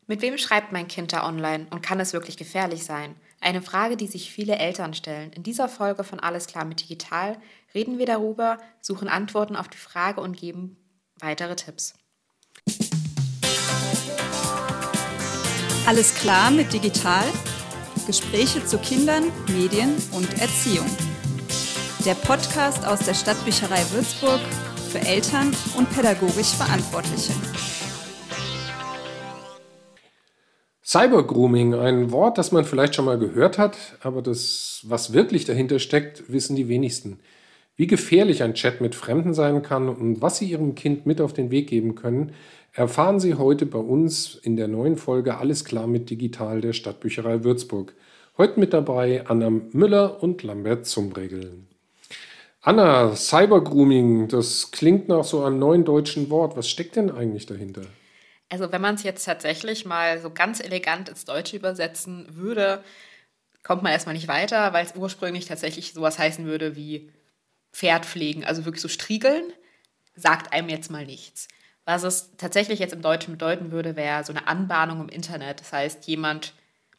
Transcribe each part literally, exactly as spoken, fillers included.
Mit wem schreibt mein Kind da online und kann es wirklich gefährlich sein? Eine Frage, die sich viele Eltern stellen. In dieser Folge von Alles klar mit Digital reden wir darüber, suchen Antworten auf die Frage und geben weitere Tipps. Alles klar mit Digital? Gespräche zu Kindern, Medien und Erziehung. Der Podcast aus der Stadtbücherei Würzburg für Eltern und pädagogisch Verantwortliche. Cybergrooming, ein Wort, das man vielleicht schon mal gehört hat, aber das, was wirklich dahinter steckt, wissen die wenigsten. Wie gefährlich ein Chat mit Fremden sein kann und was Sie Ihrem Kind mit auf den Weg geben können, erfahren Sie heute bei uns in der neuen Folge Alles klar mit Digital der Stadtbücherei Würzburg. Heute mit dabei Anna Müller und Lambert Zumbregel. Anna, Cybergrooming, das klingt nach so einem neuen deutschen Wort. Was steckt denn eigentlich dahinter? Also wenn man es jetzt tatsächlich mal so ganz elegant ins Deutsche übersetzen würde, kommt man erstmal nicht weiter, weil es ursprünglich tatsächlich sowas heißen würde wie Pferd pflegen, also wirklich so striegeln, sagt einem jetzt mal nichts. Was es tatsächlich jetzt im Deutschen bedeuten würde, wäre so eine Anbahnung im Internet. Das heißt, jemand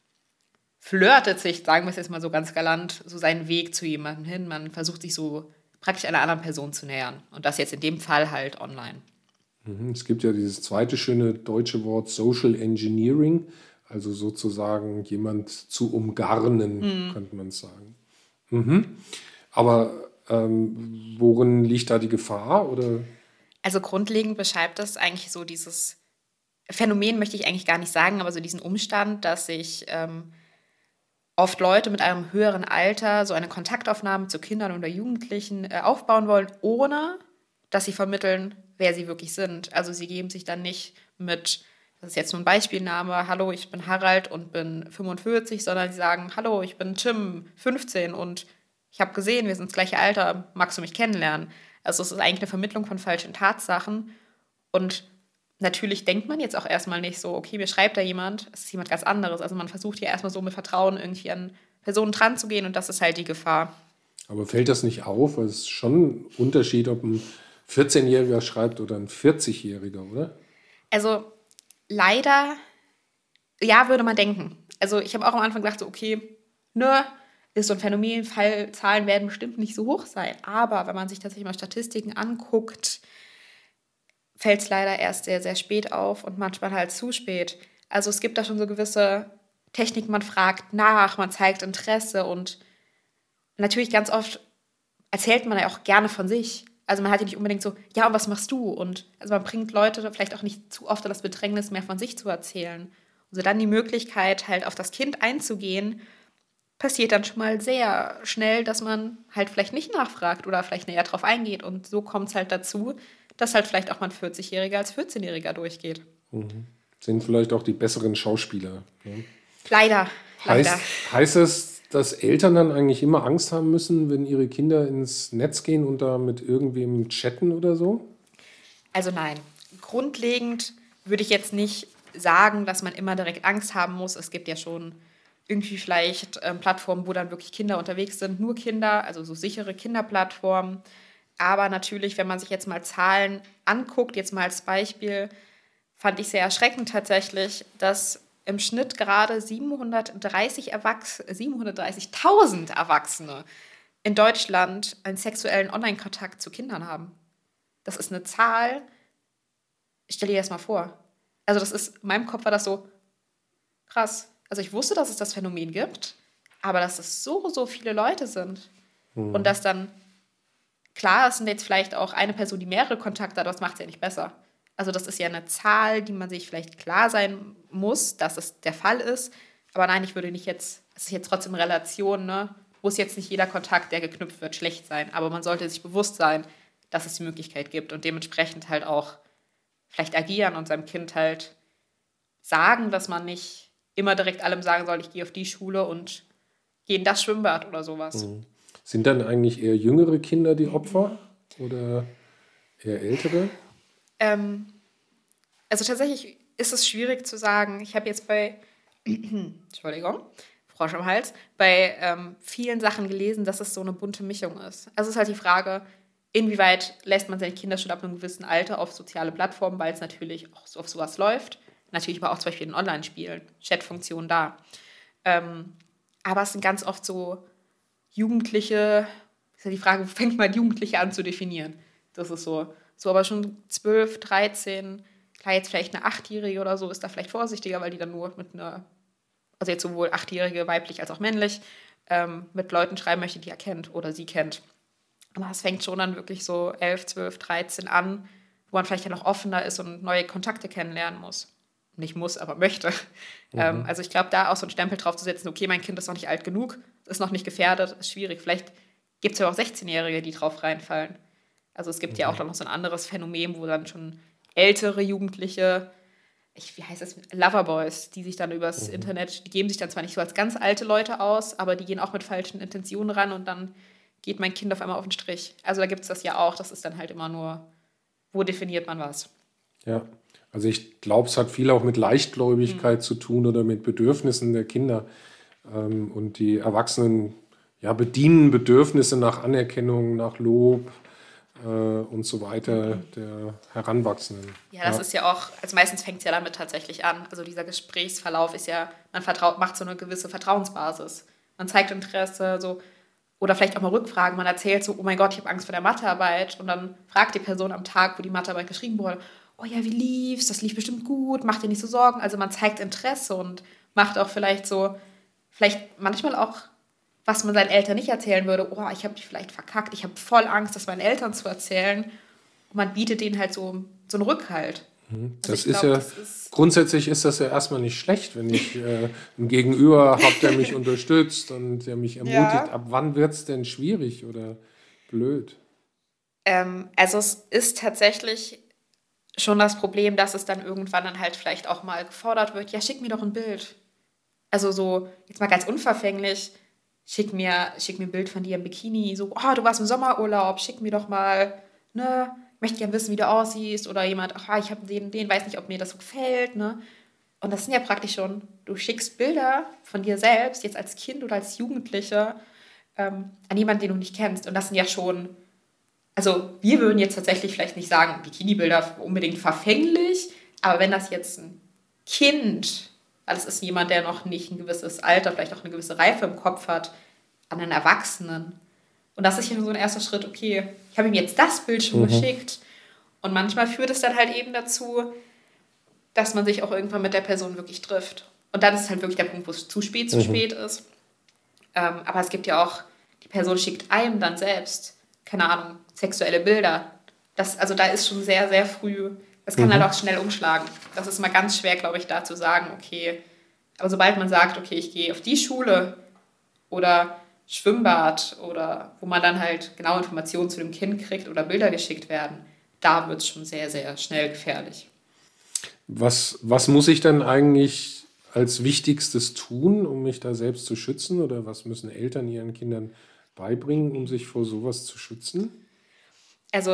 flirtet sich, sagen wir es jetzt mal so ganz galant, so seinen Weg zu jemandem hin. Man versucht sich so praktisch einer anderen Person zu nähern. Und das jetzt in dem Fall halt online. Es gibt ja dieses zweite schöne deutsche Wort Social Engineering, also sozusagen jemand zu umgarnen, mhm. könnte man sagen. Mhm. Aber ähm, worin liegt da die Gefahr? Oder? Also grundlegend beschreibt das eigentlich so dieses Phänomen, möchte ich eigentlich gar nicht sagen, aber so diesen Umstand, dass sich ähm, oft Leute mit einem höheren Alter so eine Kontaktaufnahme zu Kindern oder Jugendlichen äh, aufbauen wollen, ohne dass sie vermitteln, wer sie wirklich sind. Also sie geben sich dann nicht mit, das ist jetzt nur ein Beispielname, hallo, ich bin Harald und bin fünfundvierzig, sondern sie sagen, hallo, ich bin Tim, fünfzehn und ich habe gesehen, wir sind das gleiche Alter, magst du mich kennenlernen? Also es ist eigentlich eine Vermittlung von falschen Tatsachen und natürlich denkt man jetzt auch erstmal nicht so, okay, mir schreibt da jemand, es ist jemand ganz anderes. Also man versucht ja erstmal so mit Vertrauen irgendwie an Personen dran zu gehen und das ist halt die Gefahr. Aber fällt das nicht auf? Es ist schon ein Unterschied, ob ein vierzehnjähriger schreibt oder ein vierzigjähriger, oder? Also leider, ja, würde man denken. Also ich habe auch am Anfang gedacht, so, okay, ne, ist so ein Phänomen, Fallzahlen werden bestimmt nicht so hoch sein. Aber wenn man sich tatsächlich mal Statistiken anguckt, fällt es leider erst sehr, sehr spät auf und manchmal halt zu spät. Also es gibt da schon so gewisse Techniken, man fragt nach, man zeigt Interesse und natürlich ganz oft erzählt man ja auch gerne von sich. Also man hat ja nicht unbedingt so, ja, und was machst du? Und also man bringt Leute vielleicht auch nicht zu oft in das Bedrängnis, mehr von sich zu erzählen. Und so dann die Möglichkeit, halt auf das Kind einzugehen, passiert dann schon mal sehr schnell, dass man halt vielleicht nicht nachfragt oder vielleicht näher drauf eingeht. Und so kommt es halt dazu, dass halt vielleicht auch mal ein vierzigjähriger als vierzehnjähriger durchgeht. Mhm. Sind vielleicht auch die besseren Schauspieler. Ne? Leider, leider. Heißt, heißt es, dass Eltern dann eigentlich immer Angst haben müssen, wenn ihre Kinder ins Netz gehen und da mit irgendwem chatten oder so? Also nein. Grundlegend würde ich jetzt nicht sagen, dass man immer direkt Angst haben muss. Es gibt ja schon irgendwie vielleicht ähm, Plattformen, wo dann wirklich Kinder unterwegs sind, nur Kinder, also so sichere Kinderplattformen. Aber natürlich, wenn man sich jetzt mal Zahlen anguckt, jetzt mal als Beispiel, fand ich sehr erschreckend tatsächlich, dass im Schnitt gerade siebenhundertdreißig Erwachs- siebenhundertdreißigtausend Erwachsene in Deutschland einen sexuellen Online-Kontakt zu Kindern haben. Das ist eine Zahl, stell dir das mal vor. Also das ist, in meinem Kopf war das so krass. Also ich wusste, dass es das Phänomen gibt, aber dass es so, so viele Leute sind. Hm. Und dass dann, klar, es sind jetzt vielleicht auch eine Person, die mehrere Kontakte hat, aber das macht es ja nicht besser. Also das ist ja eine Zahl, die man sich vielleicht klar sein muss, dass es der Fall ist. Aber nein, ich würde nicht jetzt, es ist jetzt trotzdem Relation, ne? Muss jetzt nicht jeder Kontakt, der geknüpft wird, schlecht sein. Aber man sollte sich bewusst sein, dass es die Möglichkeit gibt und dementsprechend halt auch vielleicht agieren und seinem Kind halt sagen, dass man nicht immer direkt allem sagen soll, ich gehe auf die Schule und gehe in das Schwimmbad oder sowas. Mhm. Sind dann eigentlich eher jüngere Kinder die Opfer oder eher ältere? Ähm, also tatsächlich ist es schwierig zu sagen. Ich habe jetzt bei, Entschuldigung, Frosch im Hals, bei ähm, vielen Sachen gelesen, dass es so eine bunte Mischung ist. Also es ist halt die Frage, inwieweit lässt man seine Kinder schon ab einem gewissen Alter auf soziale Plattformen, weil es natürlich auch so auf sowas läuft. Natürlich aber auch zum Beispiel in Online-Spielen, Chat-Funktionen da. Ähm, aber es sind ganz oft so Jugendliche, ist ja die Frage, wo fängt man Jugendliche an zu definieren? Das ist so, so aber schon zwölf, dreizehn, klar, jetzt vielleicht eine Achtjährige oder so ist da vielleicht vorsichtiger, weil die dann nur mit einer, also jetzt sowohl Achtjährige, weiblich als auch männlich, ähm, mit Leuten schreiben möchte, die er kennt oder sie kennt. Aber es fängt schon dann wirklich so elf, zwölf, dreizehn an, wo man vielleicht ja noch offener ist und neue Kontakte kennenlernen muss. Nicht muss, aber möchte. Mhm. Ähm, also ich glaube, da auch so einen Stempel drauf zu setzen, okay, mein Kind ist noch nicht alt genug, ist noch nicht gefährdet, ist schwierig. Vielleicht gibt es ja auch sechzehnjährige, die drauf reinfallen. Also es gibt mhm. ja auch noch so ein anderes Phänomen, wo dann schon ältere Jugendliche, ich, wie heißt das, Loverboys, die sich dann übers mhm. Internet, die geben sich dann zwar nicht so als ganz alte Leute aus, aber die gehen auch mit falschen Intentionen ran und dann geht mein Kind auf einmal auf den Strich. Also da gibt es das ja auch, das ist dann halt immer nur, wo definiert man was? Ja, also ich glaube, es hat viel auch mit Leichtgläubigkeit mhm. zu tun oder mit Bedürfnissen der Kinder. Ähm, und die Erwachsenen ja, bedienen Bedürfnisse nach Anerkennung, nach Lob äh, und so weiter mhm. der Heranwachsenden. Ja, das ja. ist ja auch, also meistens fängt es ja damit tatsächlich an. Also dieser Gesprächsverlauf ist ja, man vertraut, macht so eine gewisse Vertrauensbasis. Man zeigt Interesse, so. Oder vielleicht auch mal Rückfragen. Man erzählt so, oh mein Gott, ich habe Angst vor der Mathearbeit. Und dann fragt die Person am Tag, wo die Mathearbeit geschrieben wurde, oh ja, wie lief's? Das lief bestimmt gut, mach dir nicht so Sorgen. Also man zeigt Interesse und macht auch vielleicht so, vielleicht manchmal auch, was man seinen Eltern nicht erzählen würde. Oh, ich habe dich vielleicht verkackt. Ich habe voll Angst, das meinen Eltern zu erzählen. Und man bietet denen halt so, so einen Rückhalt. Das also ist glaub, ja, das ist grundsätzlich ist das ja erstmal nicht schlecht, wenn ich äh, einen Gegenüber habe, der mich unterstützt und der mich ermutigt. Ja. Ab wann wird es denn schwierig oder blöd? Ähm, also es ist tatsächlich schon das Problem, dass es dann irgendwann dann halt vielleicht auch mal gefordert wird, ja, schick mir doch ein Bild. Also so, jetzt mal ganz unverfänglich, schick mir, schick mir ein Bild von dir im Bikini, so, oh, du warst im Sommerurlaub, schick mir doch mal, ne, möchte gerne wissen, wie du aussiehst, oder jemand, ach, ich habe den, den, weiß nicht, ob mir das so gefällt, ne? Und das sind ja praktisch schon, du schickst Bilder von dir selbst, jetzt als Kind oder als Jugendliche, ähm, an jemanden, den du nicht kennst. Und das sind ja schon, also wir würden jetzt tatsächlich vielleicht nicht sagen, Bikini-Bilder unbedingt verfänglich, aber wenn das jetzt ein Kind, weil es ist jemand, der noch nicht ein gewisses Alter, vielleicht auch eine gewisse Reife im Kopf hat, an einen Erwachsenen. Und das ist ja so ein erster Schritt, okay, ich habe ihm jetzt das Bild schon mhm. geschickt. Und manchmal führt es dann halt eben dazu, dass man sich auch irgendwann mit der Person wirklich trifft. Und dann ist es halt wirklich der Punkt, wo es zu spät, zu mhm. spät ist. Ähm, aber es gibt ja auch, die Person schickt einem dann selbst, keine Ahnung, sexuelle Bilder. Das, also da ist schon sehr, sehr früh, das kann mhm. halt auch schnell umschlagen. Das ist mal ganz schwer, glaube ich, da zu sagen, okay, aber sobald man sagt, okay, ich gehe auf die Schule oder Schwimmbad oder wo man dann halt genau Informationen zu dem Kind kriegt oder Bilder geschickt werden, da wird es schon sehr, sehr schnell gefährlich. Was, was muss ich dann eigentlich als Wichtigstes tun, um mich da selbst zu schützen? Oder was müssen Eltern ihren Kindern beibringen, um sich vor sowas zu schützen? Also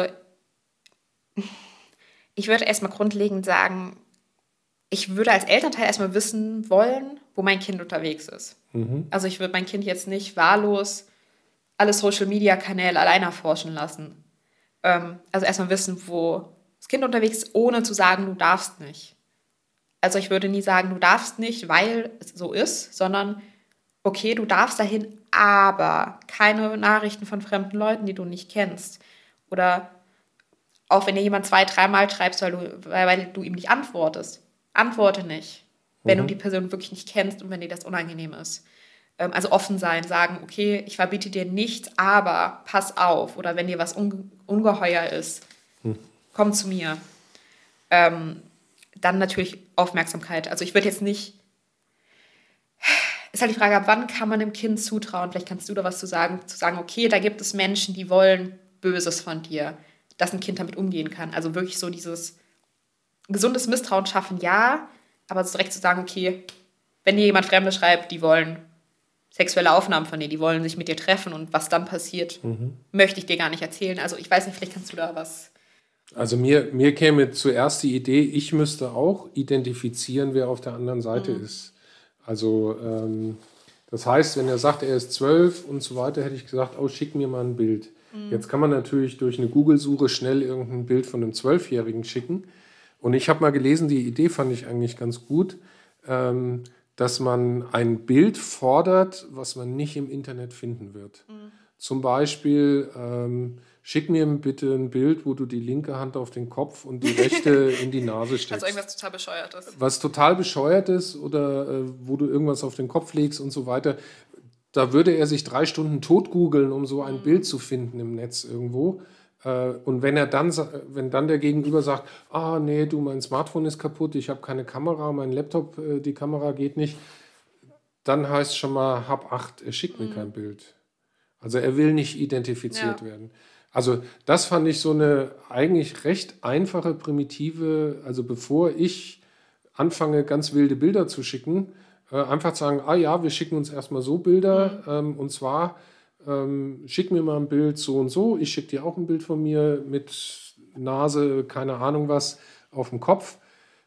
ich würde erstmal grundlegend sagen, ich würde als Elternteil erstmal wissen wollen, wo mein Kind unterwegs ist. Mhm. Also ich würde mein Kind jetzt nicht wahllos alle Social-Media-Kanäle alleine erforschen lassen. Ähm, also erstmal wissen, wo das Kind unterwegs ist, ohne zu sagen, du darfst nicht. Also ich würde nie sagen, du darfst nicht, weil es so ist, sondern okay, du darfst dahin, aber keine Nachrichten von fremden Leuten, die du nicht kennst. Oder auch wenn dir jemand zwei, dreimal schreibst, weil du, weil, weil du ihm nicht antwortest. Antworte nicht, wenn mhm. du die Person wirklich nicht kennst und wenn dir das unangenehm ist. Ähm, also offen sein, sagen, okay, ich verbiete dir nichts, aber pass auf. Oder wenn dir was unge- ungeheuer ist, mhm. komm zu mir. Ähm, dann natürlich Aufmerksamkeit. Also ich würde jetzt nicht, ist halt die Frage, ab wann kann man dem Kind zutrauen, vielleicht kannst du da was zu sagen, zu sagen, okay, da gibt es Menschen, die wollen Böses von dir, dass ein Kind damit umgehen kann. Also wirklich so dieses gesundes Misstrauen schaffen, ja, aber direkt zu sagen, okay, wenn dir jemand Fremdes schreibt, die wollen sexuelle Aufnahmen von dir, die wollen sich mit dir treffen und was dann passiert, mhm. möchte ich dir gar nicht erzählen. Also ich weiß nicht, vielleicht kannst du da was... Also mir, mir käme zuerst die Idee, ich müsste auch identifizieren, wer auf der anderen Seite mhm. ist. Also ähm, das heißt, wenn er sagt, er ist zwölf und so weiter, hätte ich gesagt, oh, schick mir mal ein Bild. Mhm. Jetzt kann man natürlich durch eine Google-Suche schnell irgendein Bild von einem Zwölfjährigen schicken. Und ich habe mal gelesen, die Idee fand ich eigentlich ganz gut, ähm, dass man ein Bild fordert, was man nicht im Internet finden wird. Mhm. Zum Beispiel, ähm, schick mir bitte ein Bild, wo du die linke Hand auf den Kopf und die rechte in die Nase steckst. Also irgendwas total Bescheuertes. Was total bescheuert ist oder äh, wo du irgendwas auf den Kopf legst und so weiter. Da würde er sich drei Stunden tot googeln, um so ein mhm. Bild zu finden im Netz irgendwo. Und wenn er dann, wenn dann der Gegenüber sagt, ah nee, du, mein Smartphone ist kaputt, ich habe keine Kamera, mein Laptop, die Kamera geht nicht, dann heißt schon mal, hab Acht, er schickt mir mhm. kein Bild. Also er will nicht identifiziert ja. werden. Also das fand ich so eine eigentlich recht einfache, primitive, also bevor ich anfange, ganz wilde Bilder zu schicken, äh, einfach sagen, ah ja, wir schicken uns erstmal so Bilder mhm. ähm, und zwar Ähm, schick mir mal ein Bild so und so, ich schicke dir auch ein Bild von mir mit Nase, keine Ahnung was, auf dem Kopf.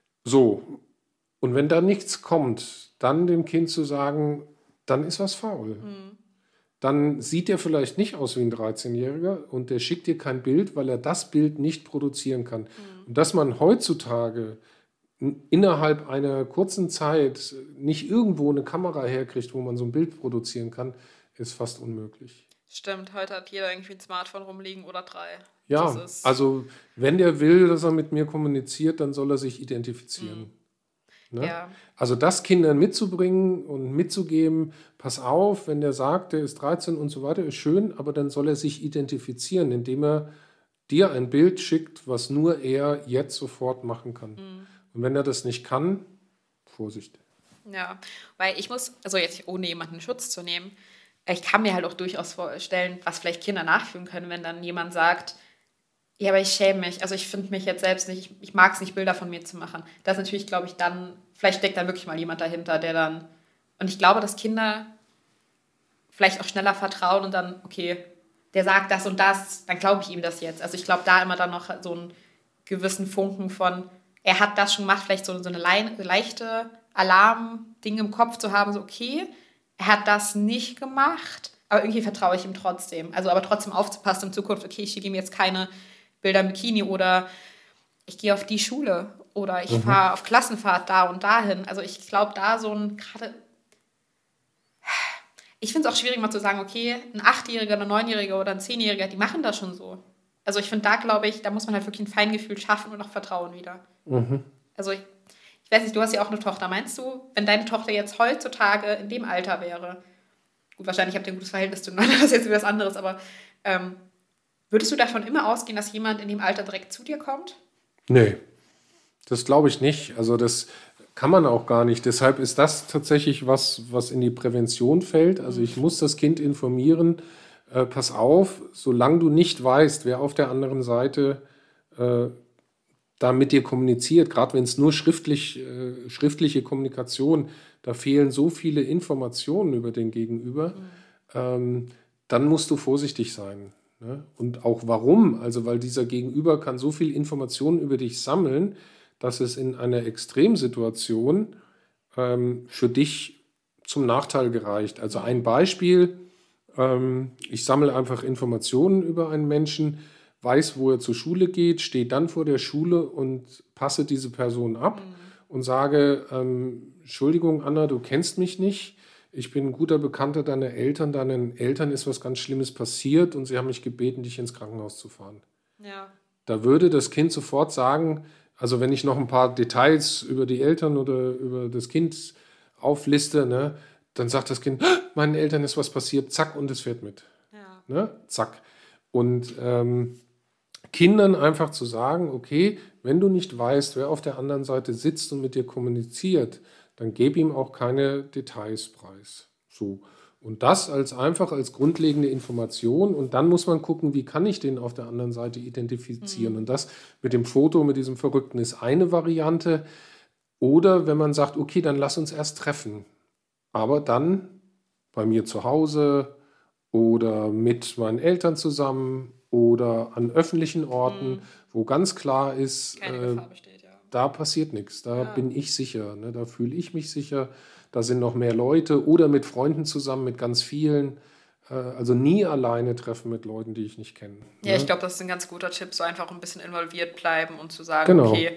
So, und wenn da nichts kommt, dann dem Kind zu sagen, dann ist was faul. Mhm. Dann sieht er vielleicht nicht aus wie ein dreizehnjähriger und der schickt dir kein Bild, weil er das Bild nicht produzieren kann. Mhm. Und dass man heutzutage innerhalb einer kurzen Zeit nicht irgendwo eine Kamera herkriegt, wo man so ein Bild produzieren kann, ist fast unmöglich. Stimmt, heute hat jeder irgendwie ein Smartphone rumliegen oder drei. Ja, also wenn der will, dass er mit mir kommuniziert, dann soll er sich identifizieren. Mhm. Ne? Ja. Also das Kindern mitzubringen und mitzugeben, pass auf, wenn der sagt, der ist dreizehn und so weiter, ist schön, aber dann soll er sich identifizieren, indem er dir ein Bild schickt, was nur er jetzt sofort machen kann. Mhm. Und wenn er das nicht kann, Vorsicht. Ja, weil ich muss, also jetzt ohne jemanden in Schutz zu nehmen, ich kann mir halt auch durchaus vorstellen, was vielleicht Kinder nachfühlen können, wenn dann jemand sagt, ja, aber ich schäme mich, also ich finde mich jetzt selbst nicht, ich, ich mag es nicht, Bilder von mir zu machen. Das ist natürlich, glaube ich, dann, vielleicht steckt dann wirklich mal jemand dahinter, der dann, und ich glaube, dass Kinder vielleicht auch schneller vertrauen und dann, okay, der sagt das und das, dann glaube ich ihm das jetzt. Also ich glaube, da immer dann noch so einen gewissen Funken von, er hat das schon gemacht, vielleicht so, so eine leichte Alarm-Ding im Kopf zu haben, so okay, er hat das nicht gemacht, aber irgendwie vertraue ich ihm trotzdem. Also aber trotzdem aufzupassen in Zukunft, okay, ich schicke ihm jetzt keine Bilder im Bikini oder ich gehe auf die Schule oder ich mhm. fahre auf Klassenfahrt da und dahin. Also ich glaube, da so ein gerade... Ich finde es auch schwierig, mal zu sagen, okay, ein Achtjähriger, ein Neunjähriger oder ein Zehnjähriger, die machen das schon so. Also ich finde, da glaube ich, da muss man halt wirklich ein Feingefühl schaffen und auch Vertrauen wieder. Mhm. Also ich... Ich weiß nicht, du hast ja auch eine Tochter. Meinst du, wenn deine Tochter jetzt heutzutage in dem Alter wäre, gut, wahrscheinlich habt ihr ein gutes Verhältnis zueinander, das ist jetzt wieder was anderes, aber ähm, würdest du davon immer ausgehen, dass jemand in dem Alter direkt zu dir kommt? Nee, das glaube ich nicht. Also das kann man auch gar nicht. Deshalb ist das tatsächlich was, was in die Prävention fällt. Also ich muss das Kind informieren, äh, pass auf, solange du nicht weißt, wer auf der anderen Seite äh, da mit dir kommuniziert, gerade wenn es nur schriftlich, äh, schriftliche Kommunikation, da fehlen so viele Informationen über den Gegenüber, mhm. ähm, dann musst du vorsichtig sein. Ne? Und auch warum? Also weil dieser Gegenüber kann so viel Informationen über dich sammeln, dass es in einer Extremsituation ähm, für dich zum Nachteil gereicht. Also ein Beispiel, ähm, ich sammle einfach Informationen über einen Menschen, weiß, wo er zur Schule geht, stehe dann vor der Schule und passe diese Person ab mhm. und sage, ähm, Entschuldigung, Anna, du kennst mich nicht, ich bin ein guter Bekannter deiner Eltern, deinen Eltern ist was ganz Schlimmes passiert und sie haben mich gebeten, dich ins Krankenhaus zu fahren. Ja. Da würde das Kind sofort sagen, also wenn ich noch ein paar Details über die Eltern oder über das Kind aufliste, ne, dann sagt das Kind, meinen Eltern ist was passiert, zack, und es fährt mit. Ja. Ne, zack. Und ähm, Kindern einfach zu sagen, okay, wenn du nicht weißt, wer auf der anderen Seite sitzt und mit dir kommuniziert, dann gib ihm auch keine Details preis. So. Und das als einfach als grundlegende Information. Und dann muss man gucken, wie kann ich den auf der anderen Seite identifizieren. Mhm. Und das mit dem Foto, mit diesem Verrückten ist eine Variante. Oder wenn man sagt, okay, dann lass uns erst treffen. Aber dann bei mir zu Hause oder mit meinen Eltern zusammen oder an öffentlichen Orten, mhm. wo ganz klar ist, Keine äh, Gefahr besteht, ja. da passiert nichts, da ja. bin ich sicher, ne? Da fühle ich mich sicher, da sind noch mehr Leute oder mit Freunden zusammen, mit ganz vielen. Äh, also nie alleine treffen mit Leuten, die ich nicht kenne. Ja, ne? Ich glaube, das ist ein ganz guter Tipp, so einfach ein bisschen involviert bleiben und zu sagen, genau. okay,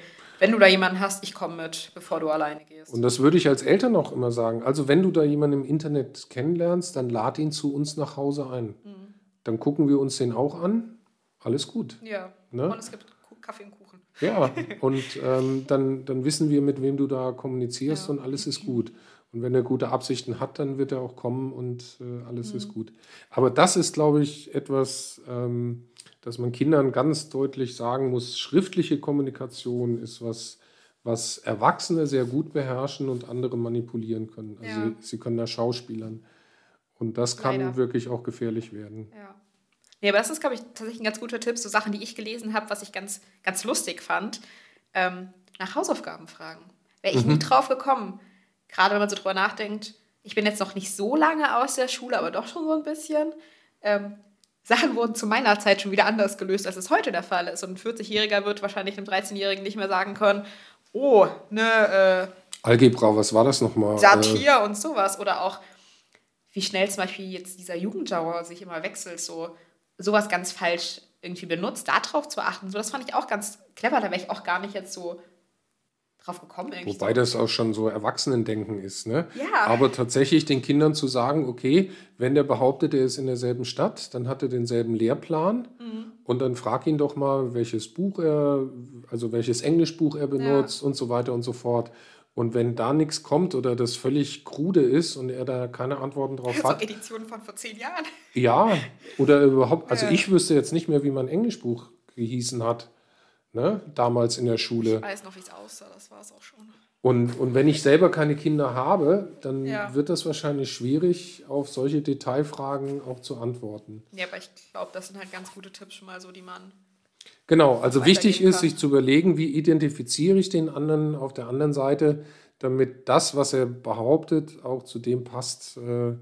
wenn du da jemanden hast, ich komme mit, bevor du alleine gehst. Und das würde ich als Eltern auch immer sagen. Also wenn du da jemanden im Internet kennenlernst, dann lad ihn zu uns nach Hause ein. Mhm. Dann gucken wir uns den auch an. Alles gut. Ja, ne? Und es gibt Kaffee und Kuchen. Ja, und ähm, dann, dann wissen wir, mit wem du da kommunizierst, ja. Und alles ist gut. Und wenn er gute Absichten hat, dann wird er auch kommen und äh, alles mhm. ist gut. Aber das ist, glaube ich, etwas, ähm, dass man Kindern ganz deutlich sagen muss, schriftliche Kommunikation ist was, was Erwachsene sehr gut beherrschen und andere manipulieren können. Also ja. sie, sie können da schauspielern. Und das kann Leider. wirklich auch gefährlich werden. Ja. Nee, aber das ist, glaube ich, tatsächlich ein ganz guter Tipp. So Sachen, die ich gelesen habe, was ich ganz, ganz lustig fand. Ähm, nach Hausaufgaben fragen. Wäre ich mhm. nie drauf gekommen. Gerade wenn man so drüber nachdenkt, ich bin jetzt noch nicht so lange aus der Schule, aber doch schon so ein bisschen. Ähm, Sachen wurden zu meiner Zeit schon wieder anders gelöst, als es heute der Fall ist. Und ein vierzig-Jähriger wird wahrscheinlich einem dreizehnjährigen nicht mehr sagen können, oh, ne, äh, Algebra, was war das nochmal? Satir äh, und sowas. Oder auch, wie schnell zum Beispiel jetzt dieser Jugendschauer sich immer wechselt, so sowas ganz falsch irgendwie benutzt, darauf zu achten. So, das fand ich auch ganz clever, da wäre ich auch gar nicht jetzt so drauf gekommen. Irgendwie Wobei so. das auch schon so Erwachsenendenken ist. Ne? Ja. Aber tatsächlich den Kindern zu sagen, okay, wenn der behauptet, er ist in derselben Stadt, dann hat er denselben Lehrplan mhm. und dann frag ihn doch mal, welches Buch er, also welches Englischbuch er benutzt ja. und so weiter und so fort. Und wenn da nichts kommt oder das völlig krude ist und er da keine Antworten drauf so hat. So Editionen von vor zehn Jahren. Ja, oder überhaupt, also ja. ich wüsste jetzt nicht mehr, wie mein Englischbuch gehießen hat, ne, damals in der Schule. Ich weiß noch, wie es aussah, das war es auch schon. Und, und wenn ich selber keine Kinder habe, dann ja. wird das wahrscheinlich schwierig, auf solche Detailfragen auch zu antworten. Ja, aber ich glaube, das sind halt ganz gute Tipps schon mal so, die man... Genau, also wichtig ist, sich zu überlegen, wie identifiziere ich den anderen auf der anderen Seite, damit das, was er behauptet, auch zu dem passt, äh,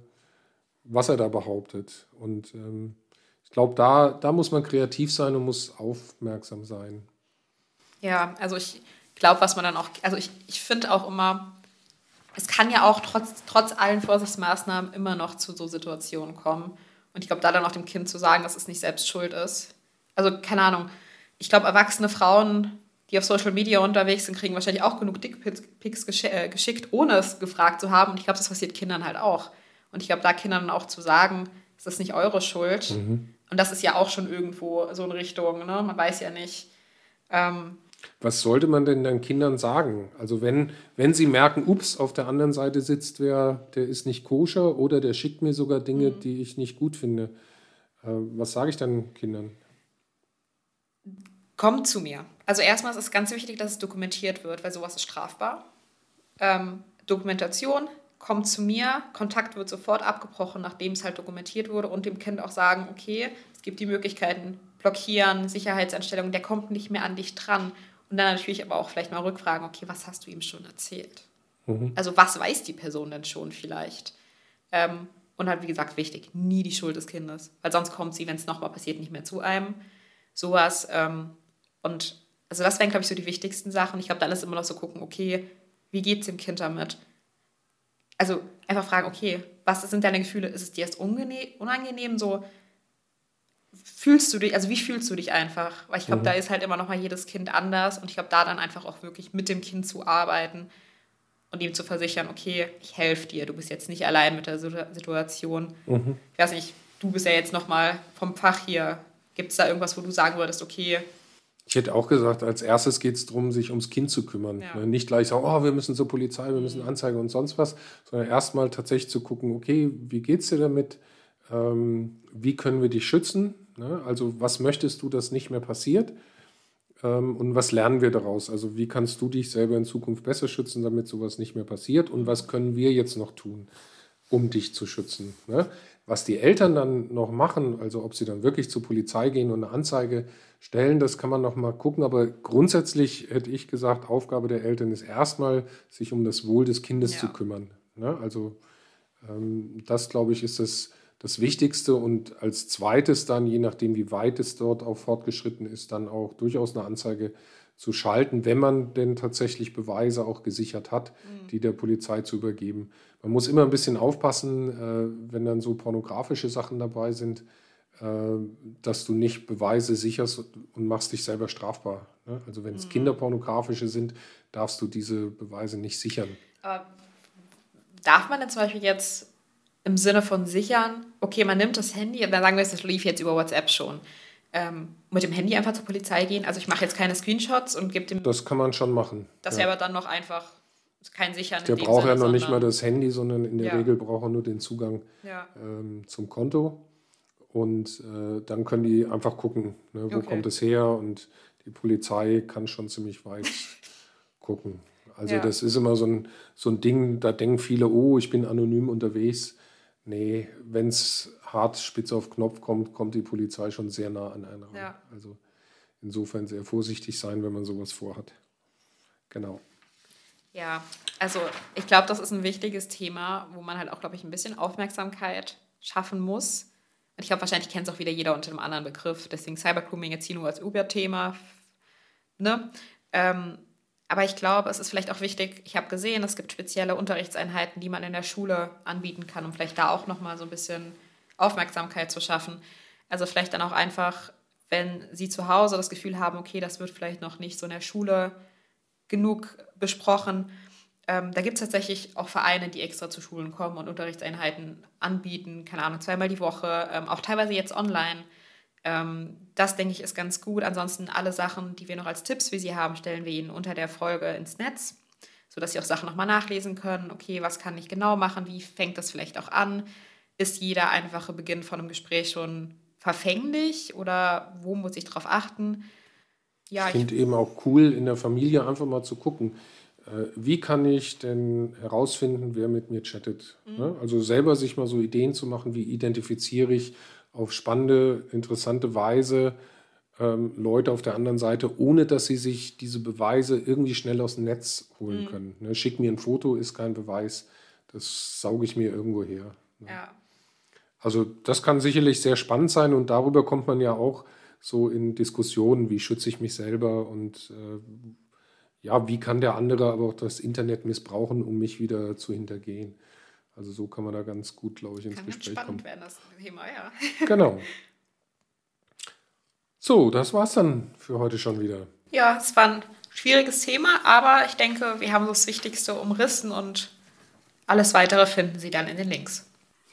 was er da behauptet. Und ähm, ich glaube, da, da muss man kreativ sein und muss aufmerksam sein. Ja, also ich glaube, was man dann auch, also ich, ich finde auch immer, es kann ja auch trotz, trotz allen Vorsichtsmaßnahmen immer noch zu so Situationen kommen. Und ich glaube, da dann auch dem Kind zu sagen, dass es nicht selbst schuld ist. Also keine Ahnung, ich glaube, erwachsene Frauen, die auf Social Media unterwegs sind, kriegen wahrscheinlich auch genug Dickpics gesch- äh, geschickt, ohne es gefragt zu haben. Und ich glaube, das passiert Kindern halt auch. Und ich glaube, da Kindern auch zu sagen, es ist nicht eure Schuld. Mhm. Und das ist ja auch schon irgendwo so in Richtung, ne? Man weiß ja nicht. Ähm, Was sollte man denn dann Kindern sagen? Also wenn, wenn sie merken, ups, auf der anderen Seite sitzt wer, der ist nicht koscher oder der schickt mir sogar Dinge, mhm. die ich nicht gut finde. Äh, was sage ich dann Kindern? Kommt zu mir. Also erstmal ist es ganz wichtig, dass es dokumentiert wird, weil sowas ist strafbar. Ähm, Dokumentation, kommt zu mir, Kontakt wird sofort abgebrochen, nachdem es halt dokumentiert wurde und dem Kind auch sagen, okay, es gibt die Möglichkeiten, blockieren, Sicherheitseinstellungen, der kommt nicht mehr an dich dran. Und dann natürlich aber auch vielleicht mal rückfragen, okay, was hast du ihm schon erzählt? Mhm. Also was weiß die Person denn schon vielleicht? Ähm, und halt, wie gesagt, wichtig, nie die Schuld des Kindes. Weil sonst kommt sie, wenn es nochmal passiert, nicht mehr zu einem. Sowas. Ähm, und also das wären, glaube ich, so die wichtigsten Sachen. Ich glaube, dann ist immer noch so gucken, okay, wie geht es dem Kind damit? Also einfach fragen, okay, was sind deine Gefühle? Ist es dir erst unangenehm? So, fühlst du dich, also wie fühlst du dich einfach? Weil ich glaube, mhm. da ist halt immer noch mal jedes Kind anders und ich glaube, da dann einfach auch wirklich mit dem Kind zu arbeiten und ihm zu versichern, okay, ich helfe dir, du bist jetzt nicht allein mit der Situation. Mhm. Ich weiß nicht, du bist ja jetzt noch mal vom Fach hier. Gibt es da irgendwas, wo du sagen würdest, okay... Ich hätte auch gesagt, als erstes geht es darum, sich ums Kind zu kümmern. Ja. Nicht gleich sagen, oh, wir müssen zur Polizei, wir müssen Anzeige und sonst was, sondern erstmal tatsächlich zu gucken, okay, wie geht es dir damit? Ähm, wie können wir dich schützen? Ne? Also was möchtest du, dass nicht mehr passiert? Ähm, und was lernen wir daraus? Also wie kannst du dich selber in Zukunft besser schützen, damit sowas nicht mehr passiert? Und was können wir jetzt noch tun, um dich zu schützen? Ne? Was die Eltern dann noch machen, also ob sie dann wirklich zur Polizei gehen und eine Anzeige stellen, das kann man noch mal gucken. Aber grundsätzlich hätte ich gesagt, Aufgabe der Eltern ist erstmal, sich um das Wohl des Kindes ja. zu kümmern. Ne? Also ähm, das, glaube ich, ist das, das Wichtigste. Und als zweites dann, je nachdem, wie weit es dort auch fortgeschritten ist, dann auch durchaus eine Anzeige zu schalten, wenn man denn tatsächlich Beweise auch gesichert hat, mhm. die der Polizei zu übergeben. Man muss immer ein bisschen aufpassen, äh, wenn dann so pornografische Sachen dabei sind. dass du nicht Beweise sicherst und machst dich selber strafbar. Ne? Also wenn es mhm. kinderpornografische sind, darfst du diese Beweise nicht sichern. Aber darf man denn zum Beispiel jetzt im Sinne von sichern, okay, man nimmt das Handy, dann sagen wir, das lief jetzt über WhatsApp schon, ähm, mit dem Handy einfach zur Polizei gehen? Also ich mache jetzt keine Screenshots und gebe dem... Das kann man schon machen. Das ja. wäre aber dann noch einfach kein Sichern. Der braucht Sinne, ja noch nicht mal das Handy, sondern in der ja. Regel braucht er nur den Zugang ja. ähm, zum Konto. Und äh, dann können die einfach gucken, ne, wo okay. kommt es her. Und die Polizei kann schon ziemlich weit gucken. Also ja. das ist immer so ein, so ein Ding, da denken viele, oh, ich bin anonym unterwegs. Nee, wenn es hart spitz auf Knopf kommt, kommt die Polizei schon sehr nah an einen ran. Ja. Also insofern sehr vorsichtig sein, wenn man sowas vorhat. Genau. Ja, also ich glaube, das ist ein wichtiges Thema, wo man halt auch, glaube ich, ein bisschen Aufmerksamkeit schaffen muss. Und ich glaube, wahrscheinlich kennt es auch wieder jeder unter einem anderen Begriff. Deswegen Cybergrooming jetzt hier nur als Uber-Thema. Ne? Ähm, aber ich glaube, es ist vielleicht auch wichtig, ich habe gesehen, es gibt spezielle Unterrichtseinheiten, die man in der Schule anbieten kann, um vielleicht da auch nochmal so ein bisschen Aufmerksamkeit zu schaffen. Also vielleicht dann auch einfach, wenn Sie zu Hause das Gefühl haben, okay, das wird vielleicht noch nicht so in der Schule genug besprochen. Ähm, da gibt es tatsächlich auch Vereine, die extra zu Schulen kommen und Unterrichtseinheiten anbieten, keine Ahnung, zweimal die Woche, ähm, auch teilweise jetzt online. Ähm, das, denke ich, ist ganz gut. Ansonsten alle Sachen, die wir noch als Tipps für Sie haben, stellen wir Ihnen unter der Folge ins Netz, sodass Sie auch Sachen nochmal nachlesen können. Okay, was kann ich genau machen? Wie fängt das vielleicht auch an? Ist jeder einfache Beginn von einem Gespräch schon verfänglich oder wo muss ich drauf achten? Ja, ich finde eben auch cool, in der Familie einfach mal zu gucken, äh, wie kann ich denn herausfinden, wer mit mir chattet. Mhm. Ne? Also selber sich mal so Ideen zu machen, wie identifiziere ich auf spannende, interessante Weise ähm, Leute auf der anderen Seite, ohne dass sie sich diese Beweise irgendwie schnell aus dem Netz holen mhm. können. Ne? Schick mir ein Foto, ist kein Beweis, das sauge ich mir irgendwo her. Ne? Ja. Also das kann sicherlich sehr spannend sein und darüber kommt man ja auch so in Diskussionen, wie schütze ich mich selber und äh, ja, wie kann der andere aber auch das Internet missbrauchen, um mich wieder zu hintergehen. Also so kann man da ganz gut, glaube ich, ins kann Gespräch spannend kommen. Werden, das Thema, ja. Genau. So, das war's dann für heute schon wieder. Ja, es war ein schwieriges Thema, aber ich denke, wir haben so das Wichtigste umrissen und alles Weitere finden Sie dann in den Links.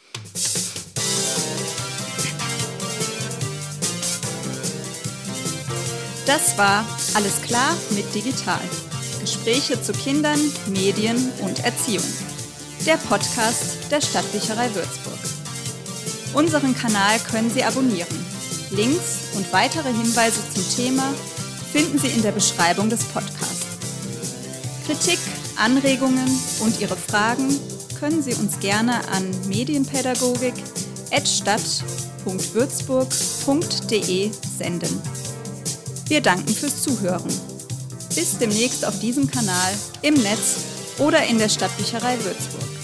Das war Alles klar mit Digital. Gespräche zu Kindern, Medien und Erziehung. Der Podcast der Stadtbücherei Würzburg. Unseren Kanal können Sie abonnieren. Links und weitere Hinweise zum Thema finden Sie in der Beschreibung des Podcasts. Kritik, Anregungen und Ihre Fragen können Sie uns gerne an medienpädagogik at stadt punkt würzburg punkt de senden. Wir danken fürs Zuhören. Bis demnächst auf diesem Kanal, im Netz oder in der Stadtbücherei Würzburg.